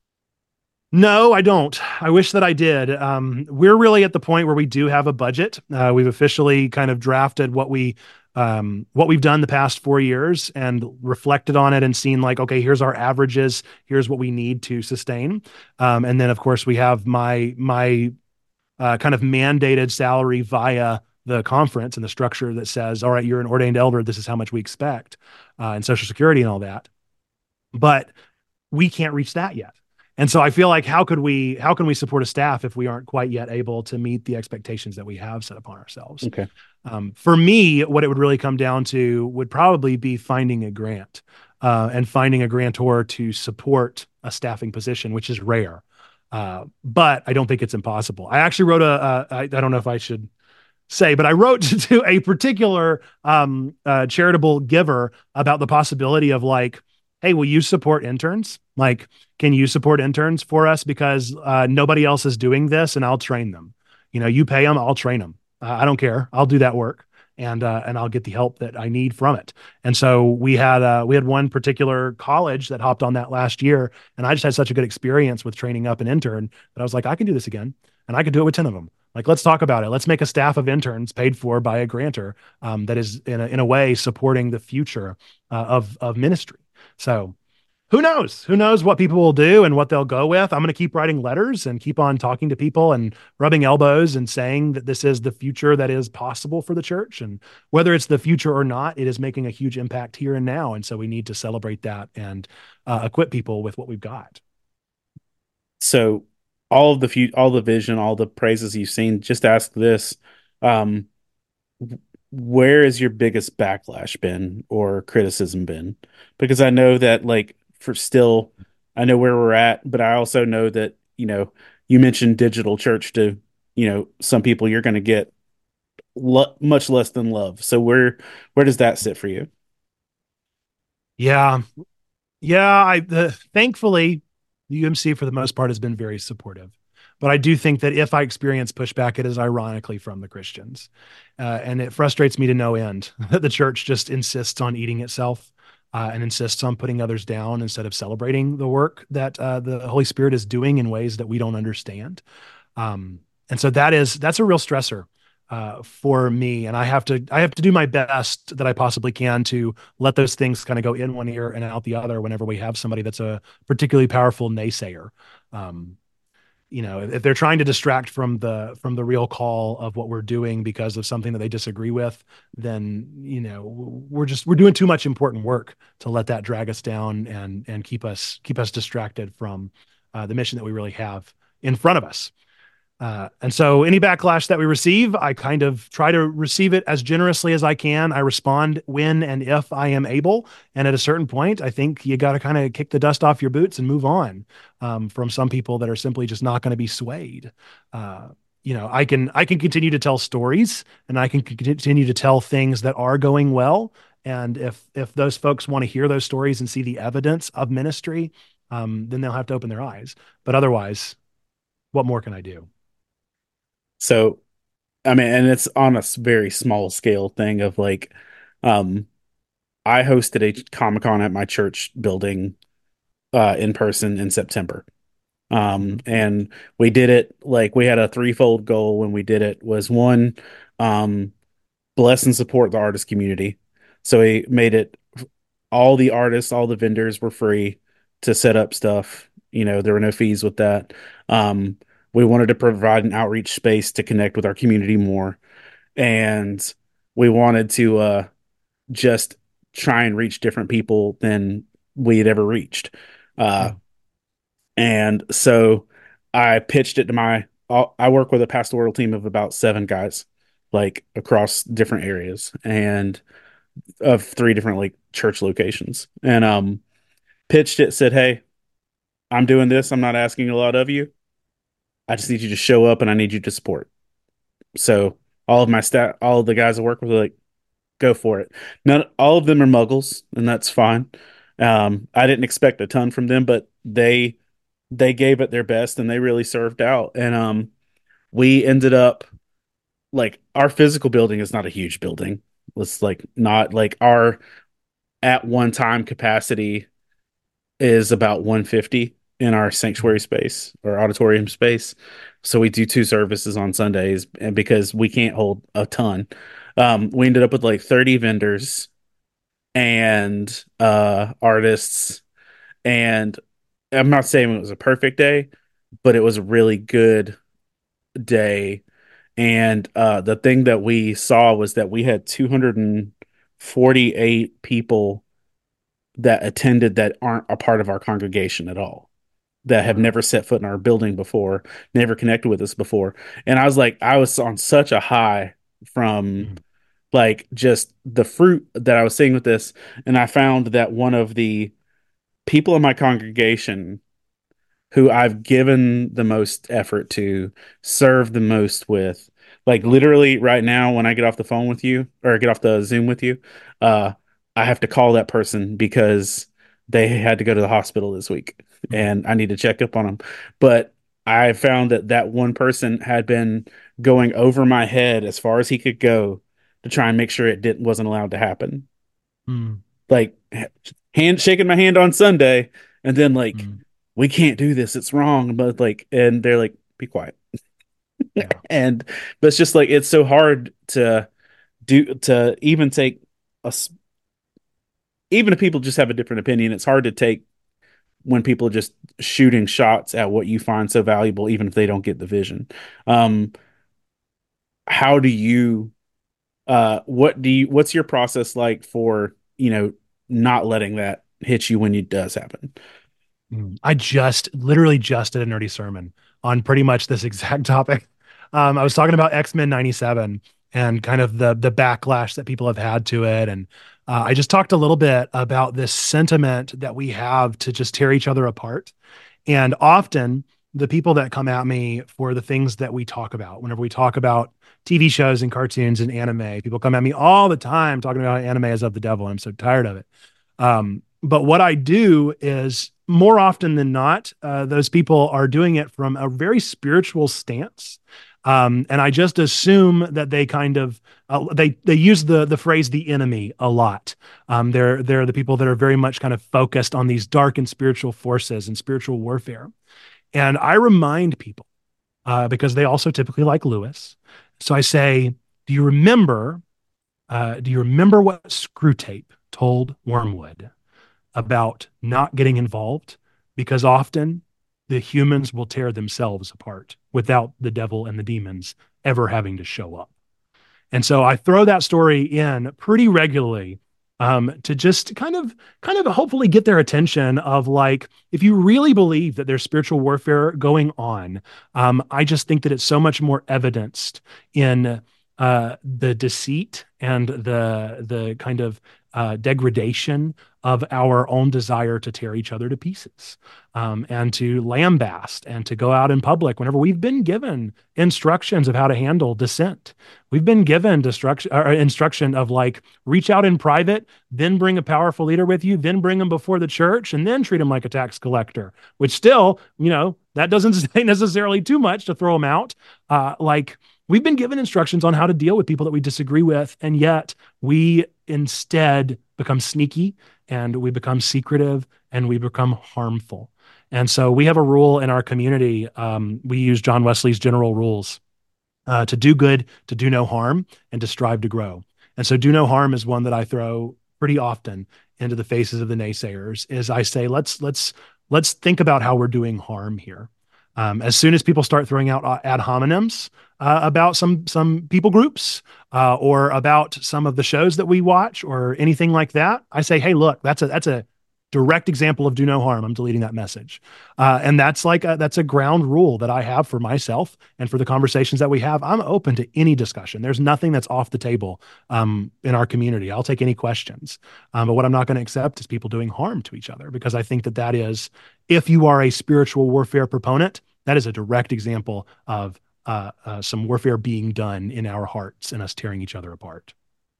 No, I don't. I wish that I did. We're really at the point where we do have a budget. We've officially kind of drafted what we've done the past 4 years and reflected on it and seen like, okay, here's our averages. Here's what we need to sustain. And then of course we have my kind of mandated salary via the conference and the structure that says, all right, you're an ordained elder. This is how much we expect, and Social Security and all that. But we can't reach that yet. And so I feel like how can we support a staff if we aren't quite yet able to meet the expectations that we have set upon ourselves? Okay. For me, what it would really come down to would probably be finding a grant and finding a grantor to support a staffing position, which is rare. But I don't think it's impossible. I actually wrote I don't know if I should say, but I wrote to a particular charitable giver about the possibility of like, hey, will you support interns? Like, can you support interns for us? Because nobody else is doing this and I'll train them. You know, you pay them, I'll train them. I don't care. I'll do that work and I'll get the help that I need from it. And so we had one particular college that hopped on that last year. And I just had such a good experience with training up an intern that I was like, I can do this again and I could do it with 10 of them. Like, let's talk about it. Let's make a staff of interns paid for by a grantor that is in a way supporting the future of ministry. So who knows? Who knows what people will do and what they'll go with? I'm going to keep writing letters and keep on talking to people and rubbing elbows and saying that this is the future that is possible for the church. And whether it's the future or not, it is making a huge impact here and now. And so we need to celebrate that and equip people with what we've got. So all the vision, all the praises you've seen, just ask this. Um, where has your biggest backlash been or criticism been? Because I know that like for still, I know where we're at, but I also know that, you mentioned digital church to, some people you're going to get much less than love. So where does that sit for you? Yeah. Yeah. Thankfully, the UMC for the most part has been very supportive. But I do think that if I experience pushback, it is ironically from the Christians. And it frustrates me to no end that the church just insists on eating itself and insists on putting others down instead of celebrating the work that the Holy Spirit is doing in ways that we don't understand. And so that's a real stressor for me. And I have to do my best that I possibly can to let those things kind of go in one ear and out the other whenever we have somebody that's a particularly powerful naysayer. Um, if they're trying to distract from the real call of what we're doing because of something that they disagree with, then we're doing too much important work to let that drag us down and keep us distracted from the mission that we really have in front of us. And so any backlash that we receive, I kind of try to receive it as generously as I can. I respond when and if I am able. And at a certain point, I think you got to kind of kick the dust off your boots and move on from some people that are simply just not going to be swayed. I can continue to tell stories and I can continue to tell things that are going well. And if those folks want to hear those stories and see the evidence of ministry, then they'll have to open their eyes. But otherwise, what more can I do? So, I mean, and it's on a very small scale thing of um, I hosted a Comic Con at my church building in person in September. Mhm. And we did it like we had a threefold goal when we did it was one, um, bless and support the artist community. So we made it all the artists, all the vendors were free to set up stuff. You know, there were no fees with that. Um, we wanted to provide an outreach space to connect with our community more. And we wanted to just try and reach different people than we had ever reached. Uh, Yeah. and so I pitched it to I work with a pastoral team of about 7 guys, like across different areas and of 3 different like church locations. And pitched it, said, "Hey, I'm doing this. I'm not asking a lot of you. I just need you to show up and I need you to support." So all of the guys I work with are like, go for it. None, all of them are muggles, and that's fine. I didn't expect a ton from them, but they gave it their best and they really served out. And we ended up like our physical building is not a huge building. It's like not like our at one time capacity is about 150 in our sanctuary space or auditorium space. So we do 2 services on Sundays, and because we can't hold a ton, we ended up with like 30 vendors and artists. And I'm not saying it was a perfect day, but it was a really good day. And the thing that we saw was that we had 248 people that attended that aren't a part of our congregation at all, that have Wow. never set foot in our building before, never connected with us before. And I was like, I was on such a high from Mhm. like just the fruit that I was seeing with this. And I found that one of the people in my congregation who I've given the most effort to, serve the most with. Like literally right now, when I get off the phone with you or get off the Zoom with you, uh, I have to call that person because they had to go to the hospital this week Mhm. and I need to check up on them. But I found that that one person had been going over my head as far as he could go to try and make sure it didn't wasn't allowed to happen. Mhm. Like hand shaking my hand on Sunday and then like Mhm. we can't do this, it's wrong, but like and they're like be quiet. Yeah. And but it's just like it's so hard to do to even take a even if people just have a different opinion, it's hard to take when people are just shooting shots at what you find so valuable even if they don't get the vision. um how do you what's your process like for not letting that hit you when it does happen? I just literally just did a nerdy sermon on pretty much this exact topic. I was talking about X-Men 97 and kind of the backlash that people have had to it. And I just talked a little bit about this sentiment that we have to just tear each other apart. And often the people that come at me for the things that we talk about, whenever we talk about TV shows and cartoons and anime, people come at me all the time talking about anime is of the devil. I'm so tired of it. But what I do is more often than not, those people are doing it from a very spiritual stance. And I just assume that they kind of they use the phrase "the enemy" a lot. They're the people that are very much kind of focused on these dark and spiritual forces and spiritual warfare. And I remind people because they also typically like Lewis. So I say, "Do you remember? Do you remember what Screwtape told Wormwood about not getting involved? Because often the humans will tear themselves apart without the devil and the demons ever having to show up." And so I throw that story in pretty regularly to just kind of hopefully get their attention of like, if you really believe that there's spiritual warfare going on, I just think that it's so much more evidenced in the deceit and the kind of degradation of our own desire to tear each other to pieces, and to lambast and to go out in public whenever we've been given instructions of how to handle dissent. We've been given instruction of like reach out in private, then bring a powerful leader with you, then bring them before the church, and then treat them like a tax collector. Which still, that doesn't say necessarily too much to throw them out. Like we've been given instructions on how to deal with people that we disagree with, and yet we instead become sneaky and we become secretive and we become harmful. And so we have a rule in our community. We use John Wesley's general rules to do good, to do no harm, and to strive to grow. And so do no harm is one that I throw pretty often into the faces of the naysayers. Is I say let's think about how we're doing harm here. As soon as people start throwing out ad hominems about some people groups or about some of the shows that we watch or anything like that, I say, hey, look, that's a direct example of do no harm. I'm deleting that message. And that's a ground rule that I have for myself and for the conversations that we have. I'm open to any discussion. There's nothing that's off the table in our community. I'll take any questions. But what I'm not going to accept is people doing harm to each other, because I think that is, if you are a spiritual warfare proponent, that is a direct example of some warfare being done in our hearts and us tearing each other apart.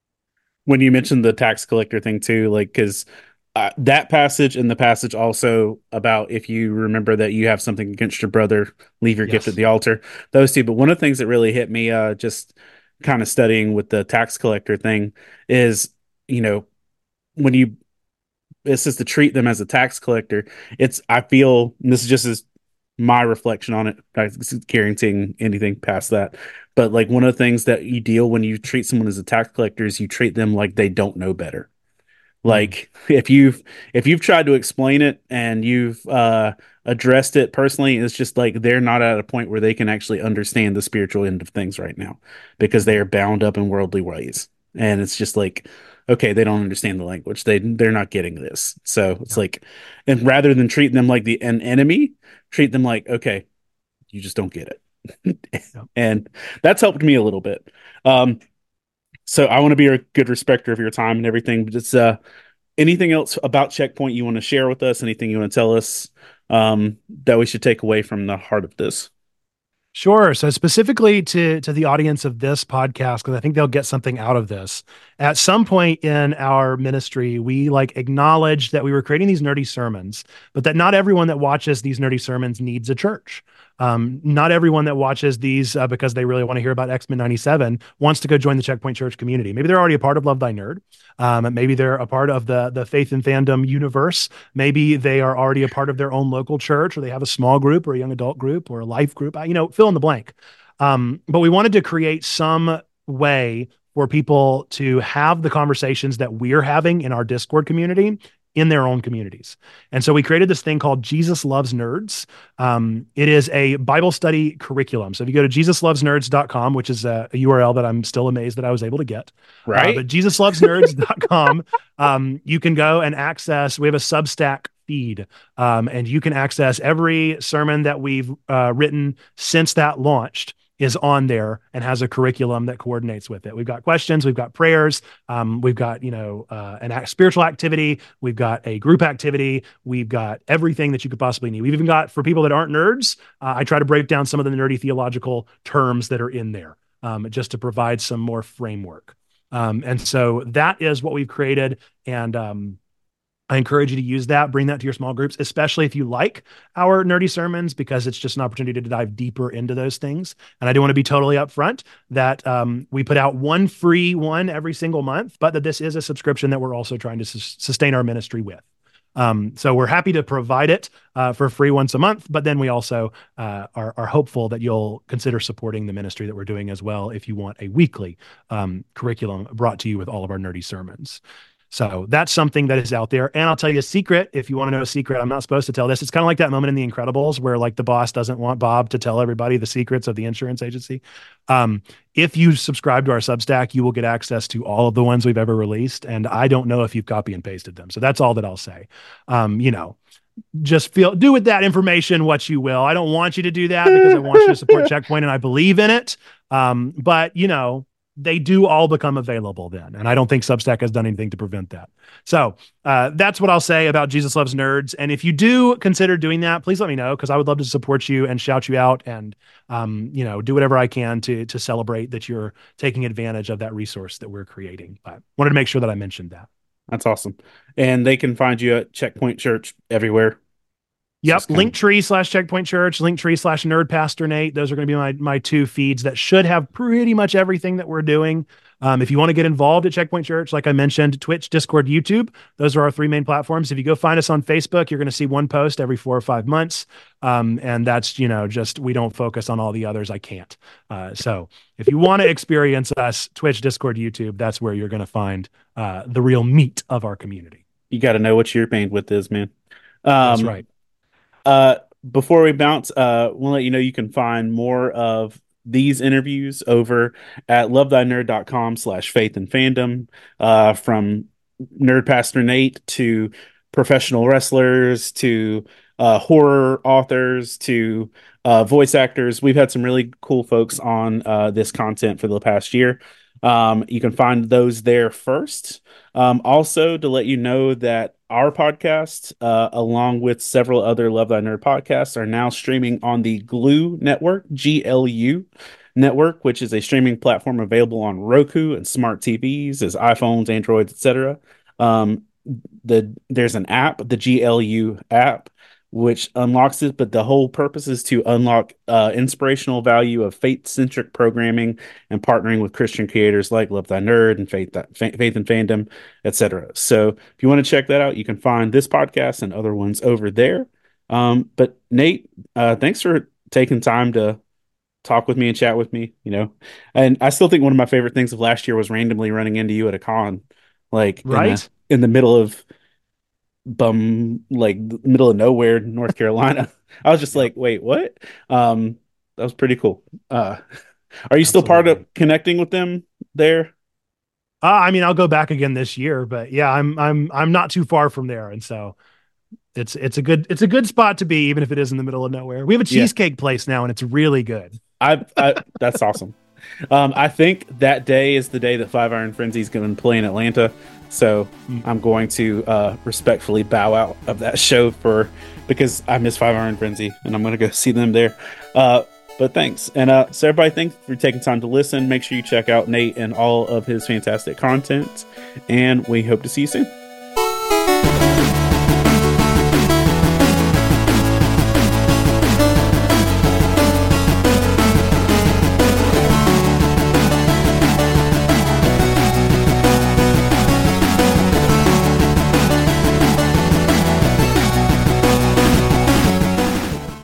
When you mentioned the tax collector thing too, like, because that passage and the passage also about if you remember that you have something against your brother, leave your gift at Yes. the altar, those two. But one of the things that really hit me, just kind of studying with the tax collector thing, is, you know, when you, it says to treat them as a tax collector, it's, I feel, and this is just as my reflection on it, not guaranteeing anything past that. But like one of the things that you deal when you treat someone as a tax collector is you treat them like they don't know better. Mm, Like if you've tried to explain it and you've addressed it personally, it's just like they're not at a point where they can actually understand the spiritual end of things right now because they mhm. are bound up in worldly ways. And it's just like, okay, they don't understand the language. They're not getting this. So it's Yeah. like, and rather than treating them like an enemy, treat them like, okay, you just don't get it. Yeah. And that's helped me a little bit. Um, so I want to be a good respecter of your time and everything, but it's anything else about Checkpoint you want to share with us? Anything you want to tell us that we should take away from the heart of this? Sure. So specifically to the audience of this podcast, because I think they'll get something out of this. At some point in our ministry, we like acknowledged that we were creating these nerdy sermons, but that not everyone that watches these nerdy sermons needs a church. Not everyone that watches these because they really want to hear about X-Men 97 wants to go join the Checkpoint Church community. Maybe they're already a part of Love Thy Nerd. Maybe they're a part of the Faith and Fandom universe. Maybe they are already a part of their own local church, or they have a small group or a young adult group or a life group, fill in the blank. But we wanted to create some way for people to have the conversations that we're having in our Discord community in their own communities. And so we created this thing called Jesus Loves Nerds. It is a Bible study curriculum. So if you go to jesuslovesnerds.com, which is a URL that I'm still amazed that I was able to get, Right? but jesuslovesnerds.com, you can go and access, we have a Substack feed, and you can access every sermon that we've written since that launched is on there and has a curriculum that coordinates with it. We've got questions, we've got prayers, we've got spiritual activity, we've got a group activity, we've got everything that you could possibly need. We've even got, for people that aren't nerds, I try to break down some of the nerdy theological terms that are in there, just to provide some more framework. And so that is what we've created, and I encourage you to use that, bring that to your small groups, especially if you like our nerdy sermons, because it's just an opportunity to dive deeper into those things. And I do want to be totally upfront that we put out one free one every single month, but that this is a subscription that we're also trying to sustain our ministry with. So we're happy to provide it for free once a month, but then we also are hopeful that you'll consider supporting the ministry that we're doing as well if you want a weekly curriculum brought to you with all of our nerdy sermons. So that's something that is out there. And I'll tell you a secret. If you want to know a secret, I'm not supposed to tell this. It's kind of like that moment in The Incredibles where like the boss doesn't want Bob to tell everybody the secrets of the insurance agency. If you subscribe to our Substack, you will get access to all of the ones we've ever released. And I don't know if you've copy and pasted them. So that's all that I'll say. Just do with that information what you will. I don't want you to do that because I want you to support Checkpoint and I believe in it. But they do all become available then. And I don't think Substack has done anything to prevent that. So that's what I'll say about Jesus Loves Nerds. And if you do consider doing that, please let me know, because I would love to support you and shout you out and, do whatever I can to celebrate that you're taking advantage of that resource that we're creating. But wanted to make sure that I mentioned that. That's awesome. And they can find you at Checkpoint Church everywhere. It's Yep. just kind Linktree/Checkpoint Church, Linktree/Nerd Pastor Nate. Those are going to be my two feeds that should have pretty much everything that we're doing. If you want to get involved at Checkpoint Church, like I mentioned, Twitch, Discord, YouTube, those are our three main platforms. If you go find us on Facebook, you're going to see one post every 4 or 5 months. And that's, just we don't focus on all the others. I can't. So if you want to experience us, Twitch, Discord, YouTube, that's where you're going to find the real meat of our community. You got to know what your bandwidth is, man. That's Um, right. uh, Before we bounce, we'll let you know you can find more of these interviews over at lovethynerd.com/faith and fandom, from Nerd Pastor Nate to professional wrestlers to horror authors to voice actors. We've had some really cool folks on this content for the past year. You can find those there first. Also, to let you know that our podcast, along with several other Love Thy Nerd podcasts, are now streaming on the Glue Network, GLU Network, which is a streaming platform available on Roku and smart TVs, as iPhones, Androids, etc. Um, there's an app, the GLU app, which unlocks it, but the whole purpose is to unlock inspirational value of faith-centric programming and partnering with Christian creators like Love Thy Nerd and Faith and Fandom, etc. So if you want to check that out, you can find this podcast and other ones over there. But Nate, thanks for taking time to talk with me and chat with me, and I still think one of my favorite things of last year was randomly running into you at a con, like Right? in the middle of like the middle of nowhere, North Carolina. I was just Yep. like, wait, what? That was pretty cool. Are you still part of Absolutely. connecting with them there? I mean, I'll go back again this year, but yeah, I'm not too far from there, and so it's a good spot to be, even if it is in the middle of nowhere. We have a Yeah, cheesecake place now, and it's really good. I that's awesome. I think that day is the day that Five Iron Frenzy is going to play in Atlanta. So Mm. I'm going to respectfully bow out of that show because I miss Five Iron Frenzy and I'm going to go see them there. But thanks. And so everybody, thanks for taking time to listen. Make sure you check out Nate and all of his fantastic content. And we hope to see you soon.